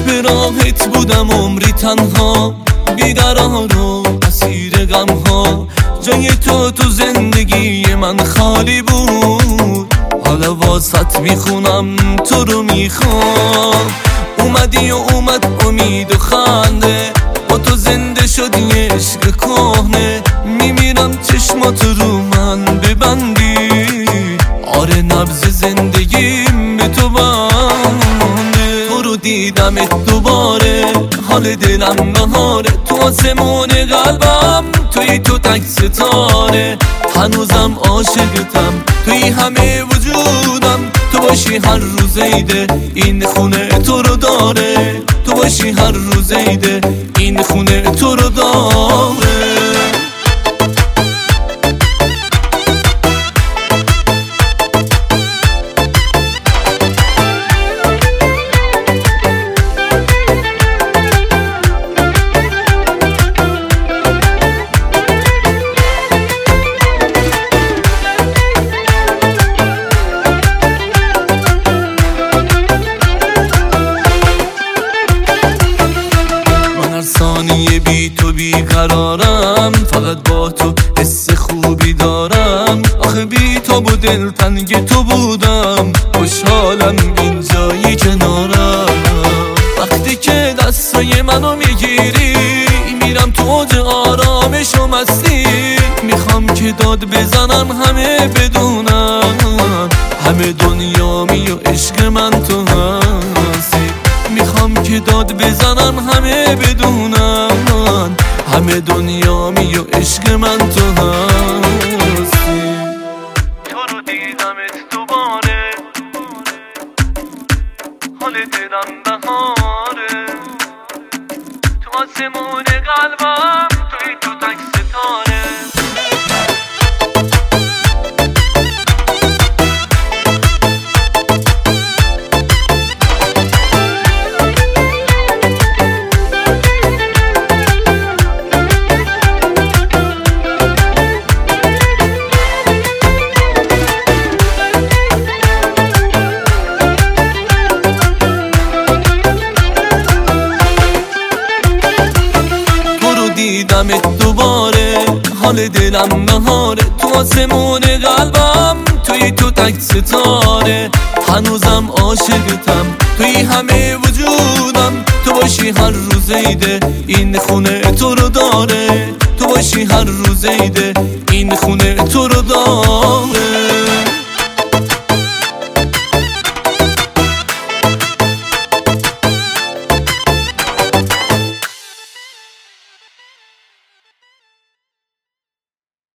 به راهت بودم عمری تنها، بیقرار و اسیر غم ها. جای تو زندگی من خالی بود، حالا واسط میخونم تو رو میخوام. اومدی و اومد امید و خنده، با تو زنده شد یه عشق کهنه. میمیرم چشمات رو من ببندی، آره نبض زندگیم به تو بنده. تو رو دیدمت دوباره، حال دلم بهاره. تو آسمون قلبم توی تو تک ستاره. هنوزم عاشقتم، توی همه وجودم. تو باشی هر روز عیده، این خونه تو رو داره. تو باشی هر روز عیده، این خونه تو رو داره. ثانیه بی تو بیقرارم، فقط با تو حس خوبی دارم. آخه بی تو و دلتنگ تو بودم، خوشحالم این جایی کنارم. وقتی که دستای منو میگیری، میرم تو اوج آرامش و مستی. میخوام که داد بزنم همه بدونم، همه دنیامی و عشق من تو هستی. میخوام که داد بزنم همه بدونم، همه دنیامی و عشق من تو هستی. تو رو دیدمت دوباره، حال دلم بهاره. تو آسمون قلبم توی تو تک ستاره. دیدمت دوباره، حال دلم بهاره. تو آسمون قلبم توی تو تک ستاره. هنوزم عاشقتم، توی همه وجودم. تو باشی هر روز عیده، این خونه تو رو داره. تو باشی هر روز عیده، این خونه تو رو داره.